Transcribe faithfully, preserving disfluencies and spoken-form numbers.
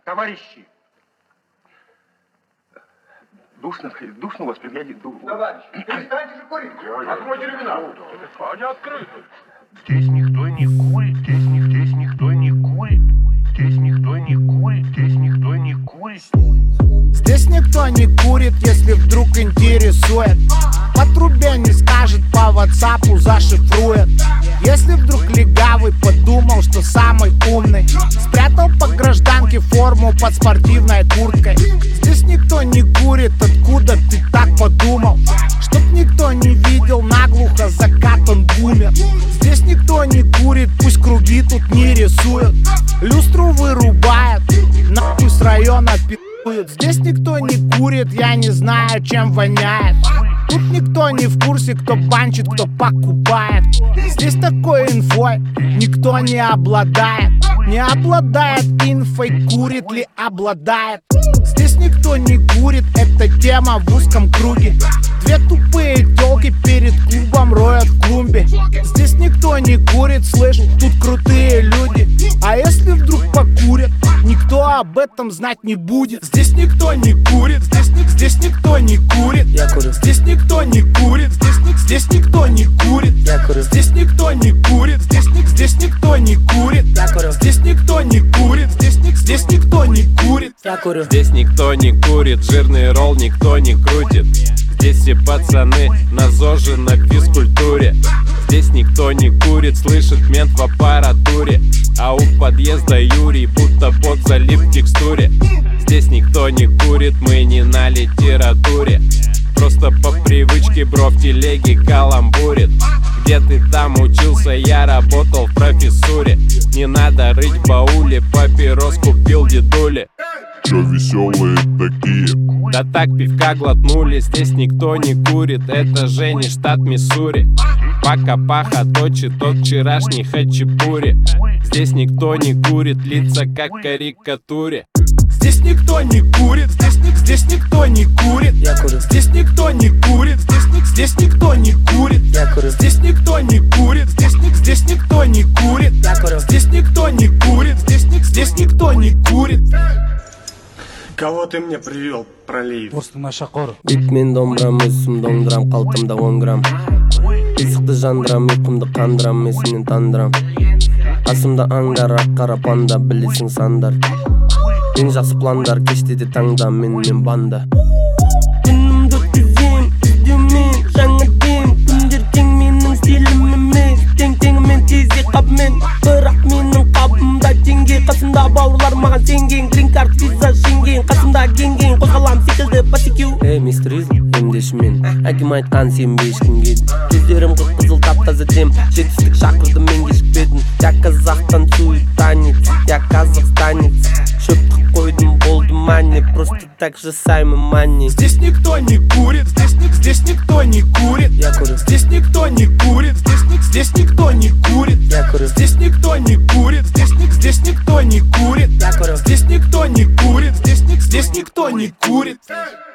Товарищи! Душно, душно у вас, я ду... Товарищи, перестаньте же курить. Откройте иллюминатор. Они открыты. Здесь никто не курит, здесь, ни, здесь никто не курит. Здесь никто не курит, здесь никто не курит. Здесь никто не курит, если вдруг интересует. По трубе не скажет, по ватсапу зашифрует. Если вдруг легавый подумал, что самый умный, спрятал по гражданке форму под спортивной курткой. Здесь никто не курит, откуда ты так подумал? Чтоб никто не видел, наглухо закатан бумер. Здесь никто не курит, пусть круги тут не рисуют. Люстру вырубает, нахуй с района пи***ют. Здесь никто не курит, я не знаю, чем воняет. Тут никто не в курсе, кто банчит, кто покупает. Здесь такой инфой никто не обладает. Не обладает инфой, курит ли обладает. Здесь никто не курит, это тема в узком круге. Две тупые тёлки перед клубом роют в клумбе. Здесь никто не курит, слышь, тут крутые люди. А если вдруг покурят, никто об этом знать не будет. Здесь никто не курит, здесь, здесь никто не курит. Я курю. Здесь никто не курит, здесь, здесь никто не курит. Я курю. Здесь никто не курит, здесь, здесь никто не курит. Я курю. Здесь никто не курит, здесь, здесь никто не курит. Я курю. Здесь никто не курит, жирный ролл никто не крутит. Здесь все пацаны на ЗОЖе, на физкультуре. Здесь никто не курит, слышит мент в аппаратуре. А у подъезда Юрий будто бот залип в текстуре. Здесь никто не курит, мы не на литературе. Просто по привычке бро в телеге каламбурит. Где ты там учился, я работал в профессуре. Не надо рыть в бауле, папирос купил дедуле. Чё веселые такие? Да так пивка глотнули, здесь никто не курит. Это же не штат Миссури. Пока паха точит от вчерашней хачапури. Здесь никто не курит, лица как в карикатуре. Здесь никто не курит, здесь, здесь никто не курит. Я курю. Здесь никто не курит, здесь, здесь никто не курит. Я курю. Здесь никто не курит, здесь, здесь никто не курит. Я курю. Здесь никто не курит, здесь, здесь никто не курит. Кого ты мне привел, пролив? Бит мен домбырам, өсім домдырам, қалтамда он грамм. Қисықты жандырам, ұйқымды қандырам, есімнен тандырам. Қасымда аңдар, ақ қара панда, білесің сандар. Ең жақсы пландар, кештеде таңда, мен мен банда. Түнімді өткізем, іздеумен, жаңа дем. Күндер тең менің стилім емес, тең-теңімен тезде қапмен. Бірақ менің қабымда теңге, қасымда бауырлар маған сенген. Грин-карт, виза, шенген, қасымда кенген. Қозғалам секілді басекеу. Эй, мистеризм, емдешімен, әкем айтқан сенбе ешкімге. Көздерім қып-қызыл тап-таза дем, жетістік шақырды мен кешікпедім. Я казахтан суетанец, я казахстанец. Шөпті қойдым, болды мане, просто так же саймы мане. Здесь никто не курит, здесь, здесь никто не курит. Я курю. Здесь никто не курит, здесь, здесь никто не курит. Я курю. Здесь никто не курит, здесь, здесь никто не курит. Я курю. Здесь никто не курит, здесь, здесь никто не курит.